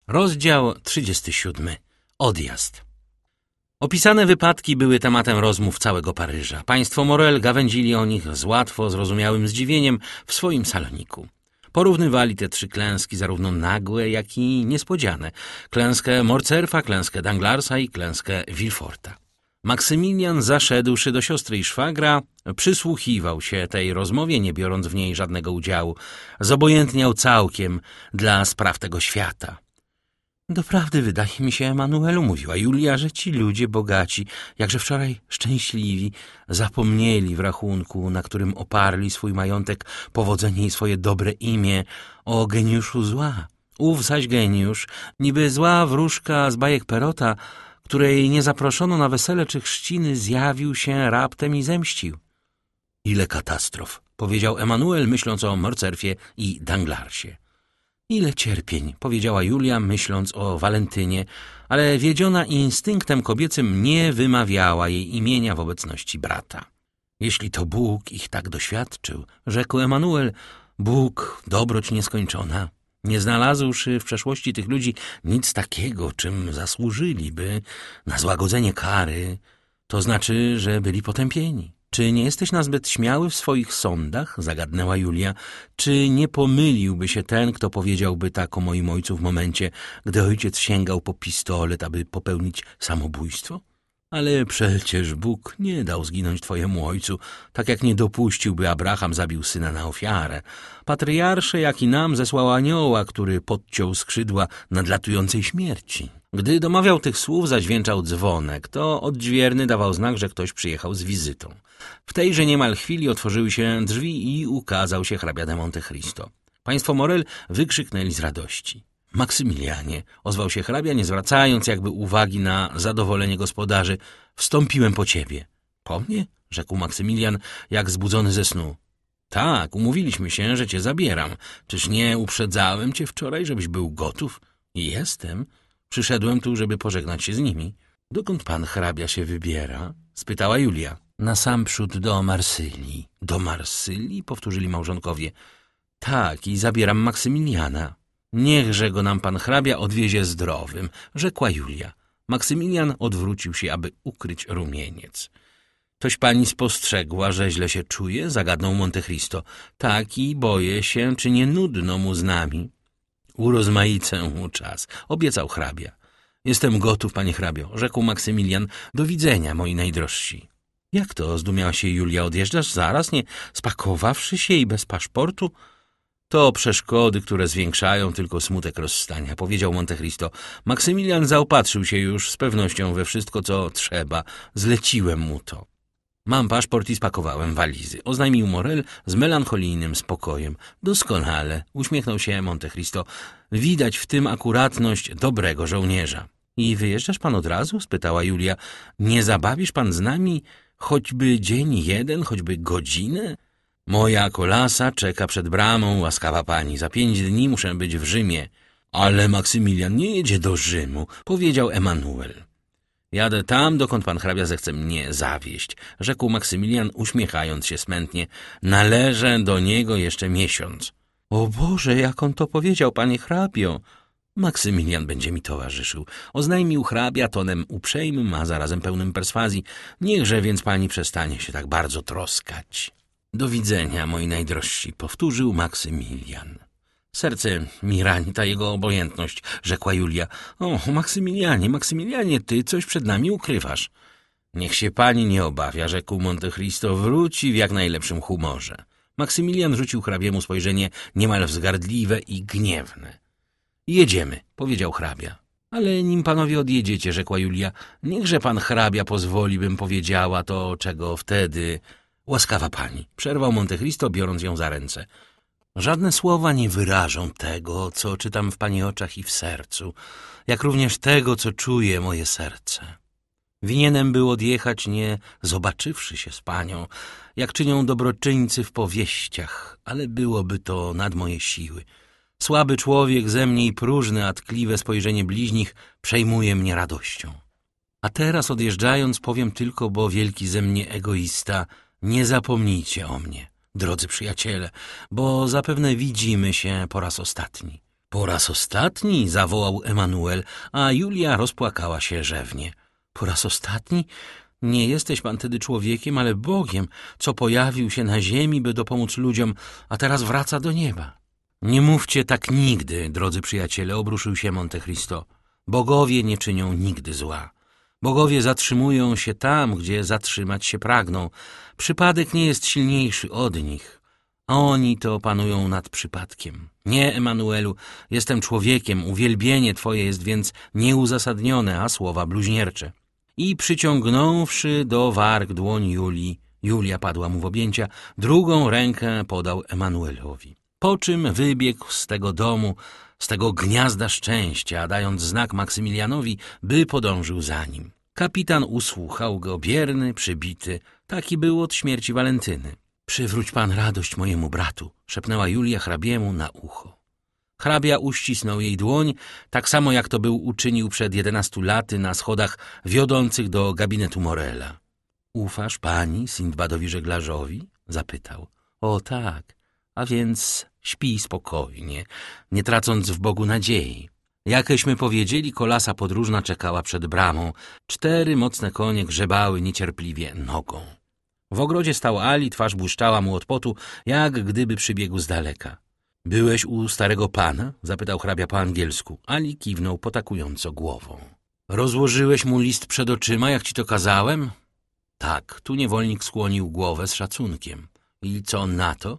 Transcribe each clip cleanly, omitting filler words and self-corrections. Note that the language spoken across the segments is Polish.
Rozdział 37. Odjazd. Opisane wypadki były tematem rozmów całego Paryża. Państwo Morel gawędzili o nich z łatwo zrozumiałym zdziwieniem w swoim saloniku. Porównywali te trzy klęski, zarówno nagłe, jak i niespodziane. Klęskę Morcerfa, klęskę Danglarsa i klęskę Villeforta. Maksymilian, zaszedłszy do siostry i szwagra, przysłuchiwał się tej rozmowie, nie biorąc w niej żadnego udziału. Zobojętniał całkiem dla spraw tego świata. Doprawdy wydaje mi się, Emanuelu, mówiła Julia, że ci ludzie bogaci, jakże wczoraj szczęśliwi, zapomnieli w rachunku, na którym oparli swój majątek, powodzenie i swoje dobre imię, o geniuszu zła. Ów zaś geniusz, niby zła wróżka z bajek Perota, której nie zaproszono na wesele czy chrzciny, zjawił się raptem i zemścił. Ile katastrof, powiedział Emanuel, myśląc o Morcerfie i Danglarsie. Ile cierpień, powiedziała Julia, myśląc o Walentynie, ale wiedziona instynktem kobiecym nie wymawiała jej imienia w obecności brata. Jeśli to Bóg ich tak doświadczył, rzekł Emanuel, Bóg, dobroć nieskończona, nie znalazłszy w przeszłości tych ludzi nic takiego, czym zasłużyliby na złagodzenie kary, to znaczy, że byli potępieni. Czy nie jesteś nazbyt śmiały w swoich sądach? Zagadnęła Julia. Czy nie pomyliłby się ten, kto powiedziałby tak o moim ojcu w momencie, gdy ojciec sięgał po pistolet, aby popełnić samobójstwo? Ale przecież Bóg nie dał zginąć twojemu ojcu, tak jak nie dopuściłby Abraham zabił syna na ofiarę. Patriarsze, jak i nam, zesłał anioła, który podciął skrzydła nadlatującej śmierci. Gdy domawiał tych słów, zadźwięczał dzwonek, to odźwierny dawał znak, że ktoś przyjechał z wizytą. W tejże niemal chwili otworzyły się drzwi i ukazał się hrabia de Monte Cristo. Państwo Morel wykrzyknęli z radości. Maksymilianie, ozwał się hrabia, nie zwracając jakby uwagi na zadowolenie gospodarzy, wstąpiłem po ciebie. Po mnie? Rzekł Maksymilian, jak zbudzony ze snu. Tak, umówiliśmy się, że cię zabieram. Czyż nie uprzedzałem cię wczoraj, żebyś był gotów? I jestem. Przyszedłem tu, żeby pożegnać się z nimi. Dokąd pan hrabia się wybiera? Spytała Julia. Nasamprzód do Marsylii. Do Marsylii? Powtórzyli małżonkowie. Tak, i zabieram Maksymiliana. Niechże go nam pan hrabia odwiezie zdrowym, rzekła Julia. Maksymilian odwrócił się, aby ukryć rumieniec. Toś pani spostrzegła, że źle się czuje? Zagadnął Monte Cristo. Tak, i boję się, czy nie nudno mu z nami. Urozmaicę mu czas, obiecał hrabia. Jestem gotów, panie hrabio, rzekł Maksymilian. Do widzenia, moi najdrożsi. Jak to? Zdumiała się Julia. Odjeżdżasz zaraz, nie spakowawszy się i bez paszportu? To przeszkody, które zwiększają tylko smutek rozstania, powiedział Monte Cristo. Maksymilian zaopatrzył się już z pewnością we wszystko, co trzeba. Zleciłem mu to. Mam paszport i spakowałem walizy, oznajmił Morel z melancholijnym spokojem. Doskonale, uśmiechnął się Monte Cristo. Widać w tym akuratność dobrego żołnierza. I wyjeżdżasz pan od razu? Spytała Julia. Nie zabawisz pan z nami choćby dzień jeden, choćby godzinę? Moja kolasa czeka przed bramą, łaskawa pani. Za 5 dni muszę być w Rzymie. Ale Maksymilian nie jedzie do Rzymu, powiedział Emanuel. Jadę tam, dokąd pan hrabia zechce mnie zawieźć, rzekł Maksymilian, uśmiechając się smętnie. Należę do niego jeszcze miesiąc. O Boże, jak on to powiedział, panie hrabio! Maksymilian będzie mi towarzyszył, oznajmił hrabia tonem uprzejmym, a zarazem pełnym perswazji. Niechże więc pani przestanie się tak bardzo troskać. Do widzenia, moi najdrożsi, powtórzył Maksymilian. Serce mi rani ta jego obojętność, rzekła Julia. O, Maksymilianie, ty coś przed nami ukrywasz. Niech się pani nie obawia, rzekł Monte Cristo, wróci w jak najlepszym humorze. Maksymilian rzucił hrabiemu spojrzenie niemal wzgardliwe i gniewne. Jedziemy, powiedział hrabia. Ale nim panowie odjedziecie, rzekła Julia, niechże pan hrabia pozwoli, bym powiedziała to, czego wtedy... Łaskawa pani, przerwał Monte Cristo, biorąc ją za ręce. Żadne słowa nie wyrażą tego, co czytam w pani oczach i w sercu, jak również tego, co czuje moje serce. Winienem był odjechać, nie zobaczywszy się z panią, jak czynią dobroczyńcy w powieściach, ale byłoby to nad moje siły. Słaby człowiek ze mnie i próżne, a tkliwe spojrzenie bliźnich przejmuje mnie radością. A teraz odjeżdżając powiem tylko, bo wielki ze mnie egoista, nie zapomnijcie o mnie, drodzy przyjaciele, bo zapewne widzimy się po raz ostatni. Po raz ostatni, zawołał Emanuel, a Julia rozpłakała się rzewnie. Po raz ostatni? Nie jesteś pan tedy człowiekiem, ale Bogiem, co pojawił się na ziemi, by dopomóc ludziom, a teraz wraca do nieba. Nie mówcie tak nigdy, drodzy przyjaciele, obruszył się Monte Cristo. Bogowie nie czynią nigdy zła. Bogowie zatrzymują się tam, gdzie zatrzymać się pragną. Przypadek nie jest silniejszy od nich, a oni to panują nad przypadkiem. Nie, Emanuelu, jestem człowiekiem, uwielbienie twoje jest więc nieuzasadnione, a słowa bluźniercze. I przyciągnąwszy do warg dłoń Julii, Julia padła mu w objęcia, drugą rękę podał Emanuelowi. Po czym wybiegł z tego domu, z tego gniazda szczęścia, dając znak Maksymilianowi, by podążył za nim. Kapitan usłuchał go bierny, przybity. Taki był od śmierci Walentyny. Przywróć pan radość mojemu bratu, szepnęła Julia hrabiemu na ucho. Hrabia uścisnął jej dłoń, tak samo jak to był uczynił przed 11 laty na schodach wiodących do gabinetu Morela. Ufasz pani Sindbadowi żeglarzowi? Zapytał. O tak, a więc śpij spokojnie, nie tracąc w Bogu nadziei. Jakeśmy powiedzieli, kolasa podróżna czekała przed bramą. 4 mocne konie grzebały niecierpliwie nogą. W ogrodzie stał Ali, twarz błyszczała mu od potu, jak gdyby przybiegł z daleka. Byłeś u starego pana? Zapytał hrabia po angielsku. Ali kiwnął potakująco głową. Rozłożyłeś mu list przed oczyma, jak ci to kazałem? Tak, tu niewolnik skłonił głowę z szacunkiem. I co on na to?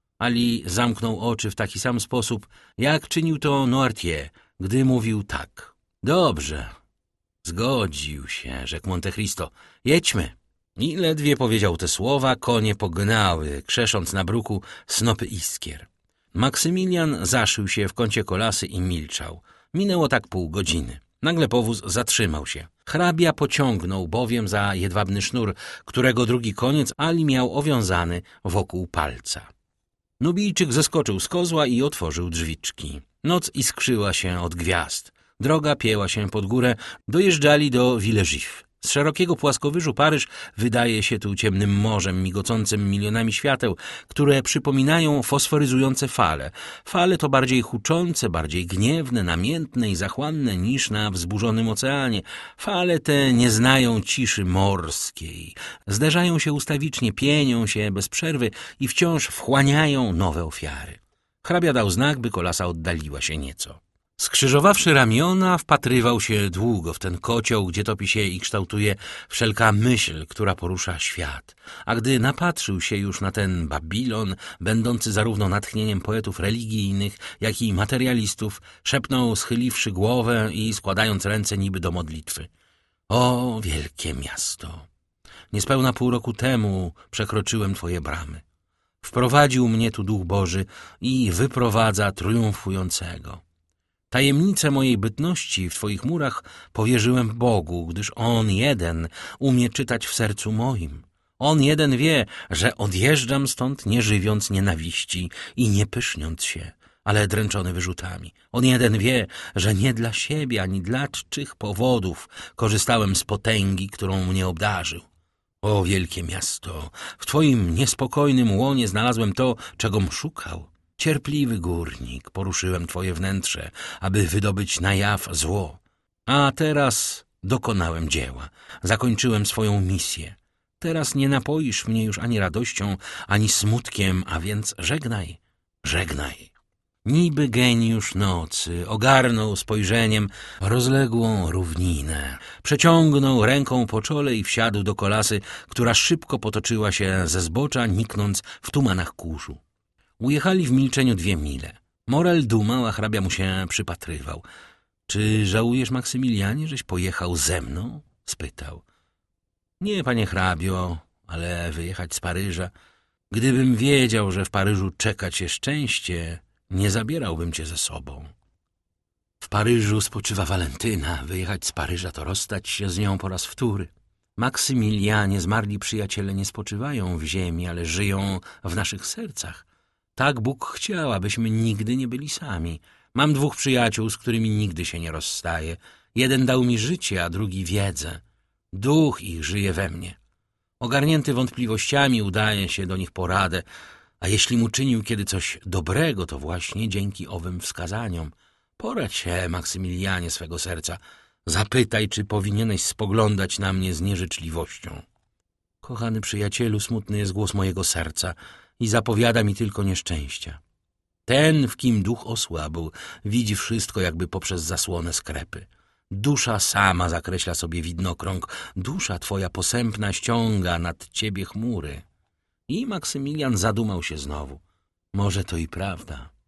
Ali zamknął oczy w taki sam sposób, jak czynił to Noirtier, gdy mówił tak. Dobrze, zgodził się, rzekł Monte Cristo. Jedźmy. I ledwie powiedział te słowa, konie pognały, krzesząc na bruku snopy iskier. Maksymilian zaszył się w kącie kolasy i milczał. Minęło tak pół godziny. Nagle powóz zatrzymał się. Hrabia pociągnął bowiem za jedwabny sznur, którego drugi koniec Ali miał owiązany wokół palca. Nubijczyk zeskoczył z kozła i otworzył drzwiczki. Noc iskrzyła się od gwiazd. Droga pięła się pod górę, dojeżdżali do Villejuif. Z szerokiego płaskowyżu Paryż wydaje się tu ciemnym morzem migocącym milionami świateł, które przypominają fosforyzujące fale. Fale to bardziej huczące, bardziej gniewne, namiętne i zachłanne niż na wzburzonym oceanie. Fale te nie znają ciszy morskiej. Zderzają się ustawicznie, pienią się bez przerwy i wciąż wchłaniają nowe ofiary. Hrabia dał znak, by kolasa oddaliła się nieco. Skrzyżowawszy ramiona, wpatrywał się długo w ten kocioł, gdzie topi się i kształtuje wszelka myśl, która porusza świat. A gdy napatrzył się już na ten Babilon, będący zarówno natchnieniem poetów religijnych, jak i materialistów, szepnął, schyliwszy głowę i składając ręce niby do modlitwy. O, wielkie miasto! Niespełna pół roku temu przekroczyłem twoje bramy. Wprowadził mnie tu Duch Boży i wyprowadza triumfującego. Tajemnicę mojej bytności w twoich murach powierzyłem Bogu, gdyż On jeden umie czytać w sercu moim. On jeden wie, że odjeżdżam stąd nie żywiąc nienawiści i nie pyszniąc się, ale dręczony wyrzutami. On jeden wie, że nie dla siebie ani dla czczych powodów korzystałem z potęgi, którą mnie obdarzył. O wielkie miasto, w twoim niespokojnym łonie znalazłem to, czegom szukał. Cierpliwy górnik, poruszyłem twoje wnętrze, aby wydobyć na jaw zło. A teraz dokonałem dzieła, zakończyłem swoją misję. Teraz nie napoisz mnie już ani radością, ani smutkiem, a więc żegnaj, żegnaj. Niby geniusz nocy ogarnął spojrzeniem rozległą równinę, przeciągnął ręką po czole i wsiadł do kolasy, która szybko potoczyła się ze zbocza, niknąc w tumanach kurzu. Ujechali w milczeniu 2 mile. Morel dumał, a hrabia mu się przypatrywał. — Czy żałujesz, Maksymilianie, żeś pojechał ze mną? — spytał. — Nie, panie hrabio, ale wyjechać z Paryża. Gdybym wiedział, że w Paryżu czeka cię szczęście, nie zabierałbym cię ze sobą. W Paryżu spoczywa Walentyna. Wyjechać z Paryża to rozstać się z nią po raz wtóry. Maksymilianie, zmarli przyjaciele nie spoczywają w ziemi, ale żyją w naszych sercach. Tak Bóg chciał, abyśmy nigdy nie byli sami. Mam 2 przyjaciół, z którymi nigdy się nie rozstaję. Jeden dał mi życie, a drugi wiedzę. Duch ich żyje we mnie. Ogarnięty wątpliwościami udaję się do nich po radę. A jeśli mu czynił kiedy coś dobrego, to właśnie dzięki owym wskazaniom. Poradź się, Maksymilianie, swego serca. Zapytaj, czy powinieneś spoglądać na mnie z nieżyczliwością. Kochany przyjacielu, smutny jest głos mojego serca i zapowiada mi tylko nieszczęścia. Ten, w kim duch osłabł, widzi wszystko jakby poprzez zasłonę skrepy. Dusza sama zakreśla sobie widnokrąg. Dusza twoja posępna ściąga nad ciebie chmury. I Maksymilian zadumał się znowu. Może to i prawda.